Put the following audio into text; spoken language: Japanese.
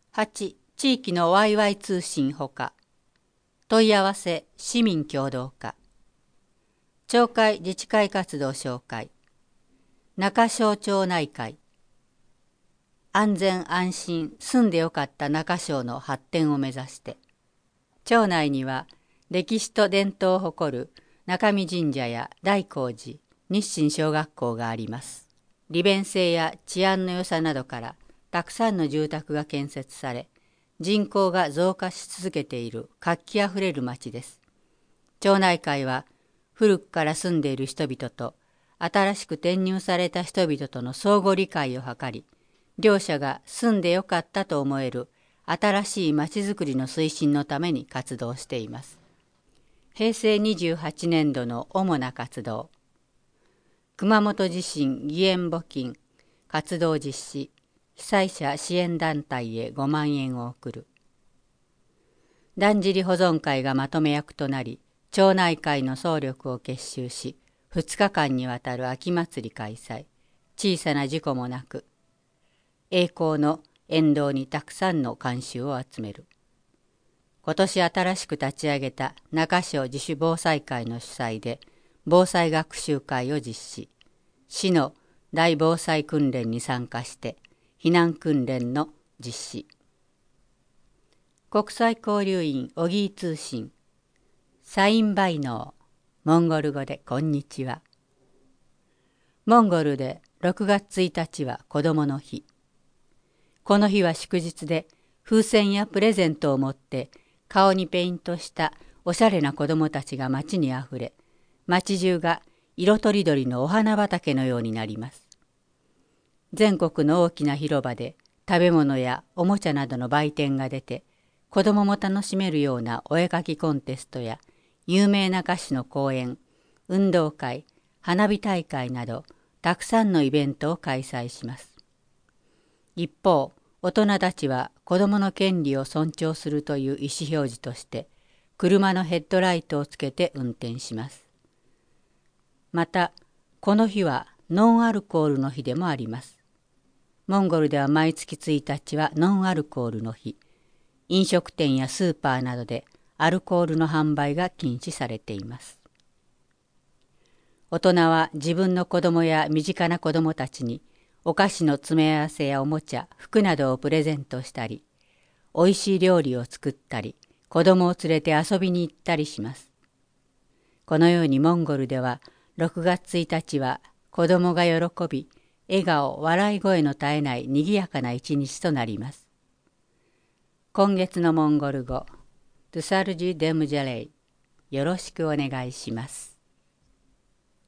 8. 地域のワイワイ通信ほか。問い合わせ市民協同課。町会自治会活動紹介。中小町内会。安全安心住んでよかった中小の発展を目指して。町内には歴史と伝統を誇る中見神社や大光寺、日清小学校があります。利便性や治安の良さなどからたくさんの住宅が建設され、人口が増加し続けている活気あふれる町です。町内会は古くから住んでいる人々と新しく転入された人々との相互理解を図り、両者が住んでよかったと思える新しい町づくりの推進のために活動しています。平成28年度の主な活動。熊本地震義援募金活動実施。被災者支援団体へ5万円を送る。だんじり保存会がまとめ役となり、町内会の総力を結集し、2日間にわたる秋祭り開催。小さな事故もなく、栄光の沿道にたくさんの観衆を集める。今年新しく立ち上げた中小自主防災会の主催で、防災学習会を実施。市の大防災訓練に参加して、避難訓練の実施。国際交流員オギー通信。サインバイノー。モンゴル語でこんにちは。モンゴルで6月1日は子どもの日。この日は祝日で、風船やプレゼントを持って顔にペイントしたおしゃれな子どもたちが街にあふれ、街中が色とりどりのお花畑のようになります。全国の大きな広場で食べ物やおもちゃなどの売店が出て、子どもも楽しめるようなお絵かきコンテストや有名な歌手の講演、運動会、花火大会などたくさんのイベントを開催します。一方、大人たちは子どもの権利を尊重するという意思表示として車のヘッドライトをつけて運転します。また、この日はノンアルコールの日でもあります。モンゴルでは毎月1日はノンアルコールの日。飲食店やスーパーなどでアルコールの販売が禁止されています。大人は自分の子供や身近な子供たちにお菓子の詰め合わせやおもちゃ、服などをプレゼントしたり、おいしい料理を作ったり、子供を連れて遊びに行ったりします。このようにモンゴルでは6月1日は子供が喜び、笑顔、笑い声の絶えない賑やかな一日となります。今月のモンゴル語、トゥサルジ・デムジャレイ、よろしくお願いします。